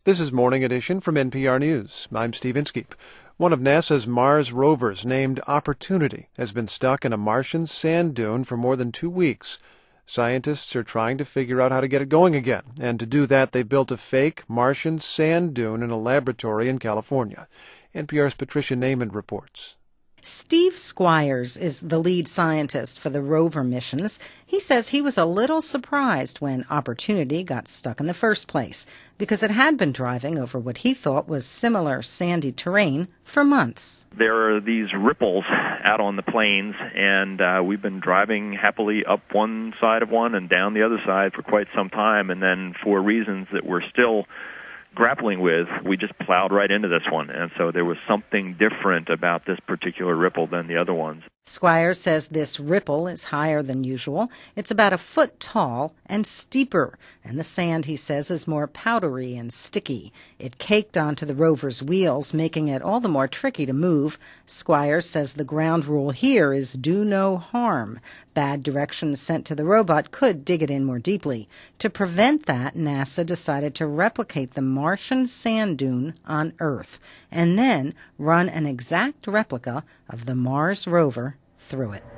This is Morning Edition from NPR News. I'm Steve Inskeep. One of NASA's Mars rovers, named Opportunity, has been stuck in a Martian sand dune for more than 2 weeks. Scientists are trying to figure out how to get it going again, and to do that they built a fake Martian sand dune in a laboratory in California. NPR's Patricia Neyman reports. Steve Squires is the lead scientist for the rover missions. He says he was a little surprised when Opportunity got stuck in the first place, because it had been driving over what he thought was similar sandy terrain for months. There are these ripples out on the plains, and we've been driving happily up one side of one and down the other side for quite some time, and then for reasons that we're still grappling with, we just plowed right into this one, and so there was something different about this particular ripple than the other ones. Squires says this ripple is higher than usual. It's about a foot tall and steeper, and the sand, he says, is more powdery and sticky. It caked onto the rover's wheels, making it all the more tricky to move. Squires says the ground rule here is do no harm. Bad directions sent to the robot could dig it in more deeply. To prevent that, NASA decided to replicate the Martian sand dune on Earth and then run an exact replica of the Mars rover through it.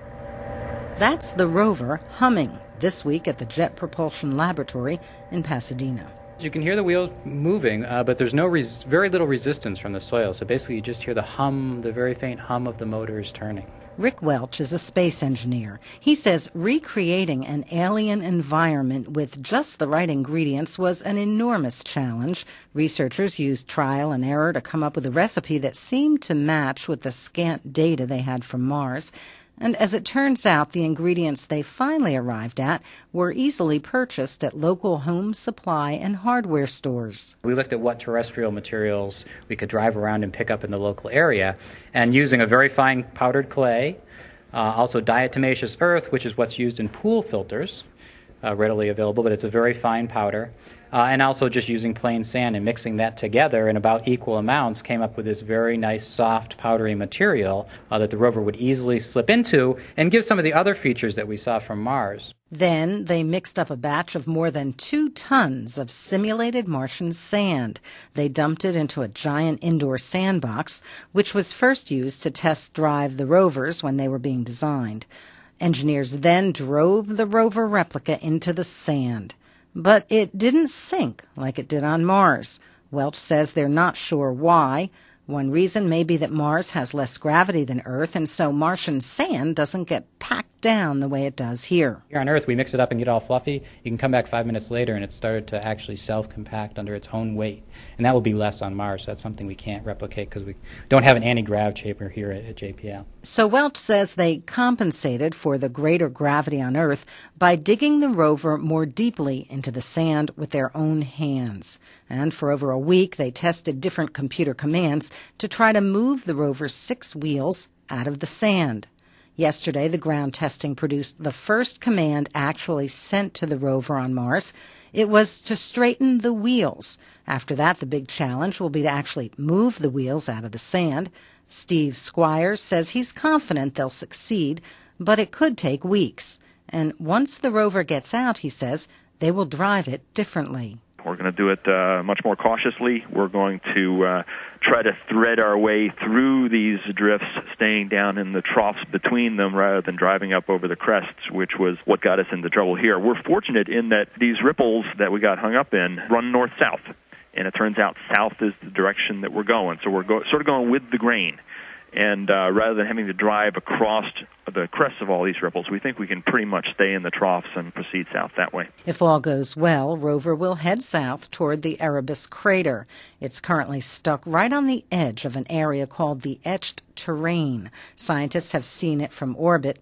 That's the rover humming this week at the Jet Propulsion Laboratory in Pasadena. You can hear the wheel moving, but there's very little resistance from the soil. So basically you just hear the hum, the very faint hum of the motors turning. Rick Welch is a space engineer. He says recreating an alien environment with just the right ingredients was an enormous challenge. Researchers used trial and error to come up with a recipe that seemed to match with the scant data they had from Mars. And as it turns out, the ingredients they finally arrived at were easily purchased at local home supply and hardware stores. We looked at what terrestrial materials we could drive around and pick up in the local area, and using a very fine powdered clay, also diatomaceous earth, which is what's used in pool filters, readily available, but it's a very fine powder, and also just using plain sand and mixing that together in about equal amounts came up with this very nice soft powdery material that the rover would easily slip into and give some of the other features that we saw from Mars. Then they mixed up a batch of more than 2 tons of simulated Martian sand. They dumped it into a giant indoor sandbox, which was first used to test drive the rovers when they were being designed. Engineers then drove the rover replica into the sand. But it didn't sink like it did on Mars. Welch says they're not sure why. One reason may be that Mars has less gravity than Earth, and so Martian sand doesn't get packed down the way it does here. Here on Earth, we mix it up and get all fluffy. You can come back 5 minutes later, and it's started to actually self-compact under its own weight. And that will be less on Mars. That's something we can't replicate because we don't have an anti-grav chamber here at JPL. So Welch says they compensated for the greater gravity on Earth by digging the rover more deeply into the sand with their own hands. And for over a week, they tested different computer commands to try to move the rover's 6 wheels out of the sand. Yesterday, the ground testing produced the first command actually sent to the rover on Mars. It was to straighten the wheels. After that, the big challenge will be to actually move the wheels out of the sand. Steve Squires says he's confident they'll succeed, but it could take weeks. And once the rover gets out, he says, they will drive it differently. We're going to do it much more cautiously. We're going to try to thread our way through these drifts, staying down in the troughs between them rather than driving up over the crests, which was what got us into trouble here. We're fortunate in that these ripples that we got hung up in run north-south, and it turns out south is the direction that we're going. So we're sort of going with the grain. And rather than having to drive across the crests of all these ripples, we think we can pretty much stay in the troughs and proceed south that way. If all goes well, rover will head south toward the Erebus crater. It's currently stuck right on the edge of an area called the Etched Terrain. Scientists have seen it from orbit,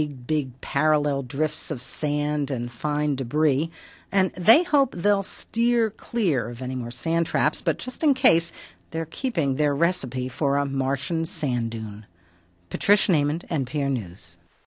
big parallel drifts of sand and fine debris. And they hope they'll steer clear of any more sand traps, but just in case, they're keeping their recipe for a Martian sand dune. Patricia Neyman, NPR News.